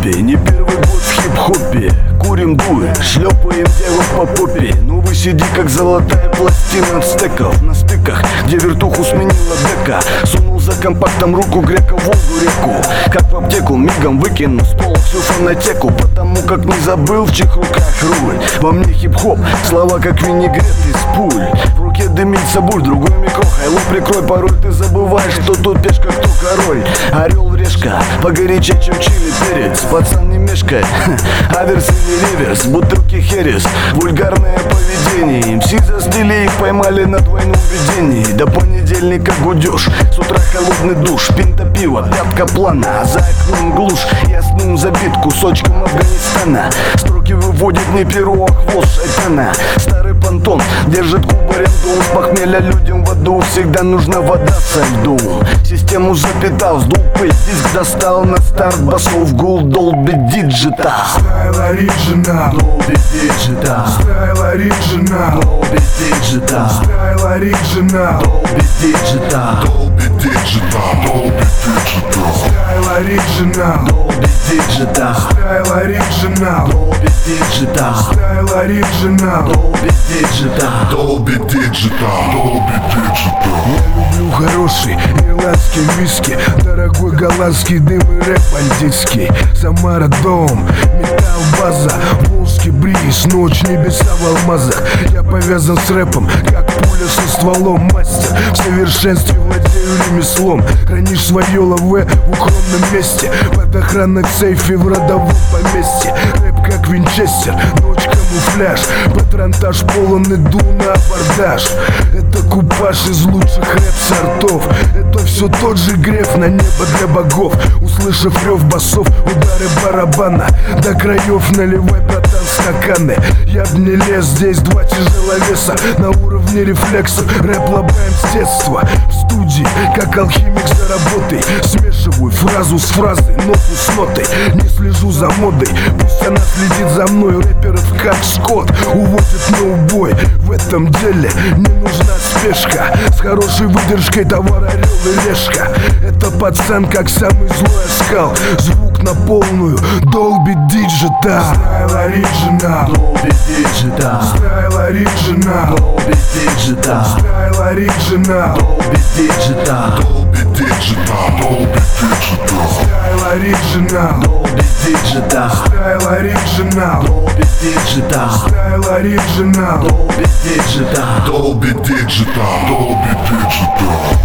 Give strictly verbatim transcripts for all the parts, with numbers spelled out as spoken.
хобби, не первый год в хип-хопе. Курим дуэ, шлепаем девок по попе. Ну вы сиди как золотая пластина от стеков. На стыках, где вертуху сменила дека. Сунул за компактом руку грека в Волгу реку. Как в аптеку мигом выкину с пола всю фонотеку. Потому как не забыл в чьих руках руль. Во мне хип-хоп, слова как винегрет из пуль. В руке дымится буль, другой микро. Хайло прикрой, порой ты забываешь, что тут пешка, кто король. Орел решка, погорячее, чем чили перец. Пацан не мешкай, аверс и не реверс. Бутылки херес, вульгарное поведение. МС застыли, их поймали на двойном видении. До понедельника гудешь, с утра холодный душ. Пинта пива, пятка плана, за окном глушь. Я сном забит кусочком Афганистана. Строки выводит не перо, а хвост шайтана. Старый понтон держит кубарем дом. С похмелья людям в аду всегда нужна вода со льдом. Систему запитал, сдул пыль, диск достал на старт басов. Гул Dolby Digital. Style Original, Dolby Digital. Style Original, Dolby Digital. Style Original, Dolby Digital. Dolby Digital, Dolby Digital, Style Original, Dolby Digital. Style Original, Dolby Digital. Style Original, Dolby Digital. Dolby Digital, Dolby Digital. Я люблю хороший ирландский виски, дорогой голландский дым и рэп бандитский. Самара дом, металл база, волжский бриз, ночь небеса в алмазах. Я повязан с рэпом, как пуля со стволом. Мастер, в совершенстве владею ремеслом. Хранишь свое лаве в укромном месте, под охраной в сейфе в родовом поместье. Рэп как винчестер, ночь камуфляж, патронтаж полон, иду на абордаж. Это купаж из лучших рэп-сортов. Это все тот же греф на небо для богов. Услышав рев басов, удары барабана, до краев наливай, братан, стаканы. Я б не лез, здесь два тяжеловеса на уровне рефлексов. Рэп лобаем с детства, в студии, как алхимик за работой. Смешиваю фразу с фразой, ноту с нотой. Не слежу за модой, пусть она следит за мной. Рэперов как скот уводит на убой. В этом деле не нужна спешка, с хорошей выдержкой товар орел и решка. Это пацан как самый злой оскал. Звук на полную, Dolby Digital. Style Original, Dolby Digital. Style Original, Dolby Digital. Style Original, Dolby Digital. Dolby Digital, Dolby Digital, Style Original, Dolby Digital. Style Original, Dolby Digital. Style Original, Dolby Digital. Dolby Digital, Dolby Digital.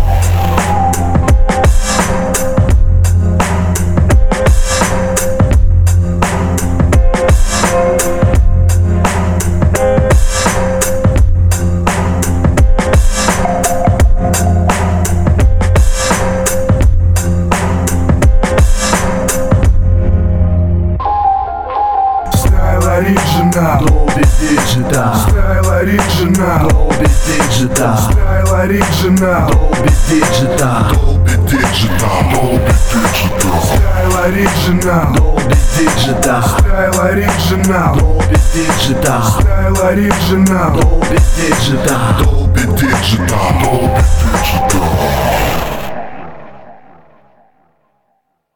Original, Dolby Digital. Style Original, Dolby Digital. Style Original, Dolby Digital. Dolby Digital, Dolby Digital, Style Original, Dolby Digital. Style Original, Dolby Digital. Style Original, Dolby Digital. Dolby Digital, Dolby Digital.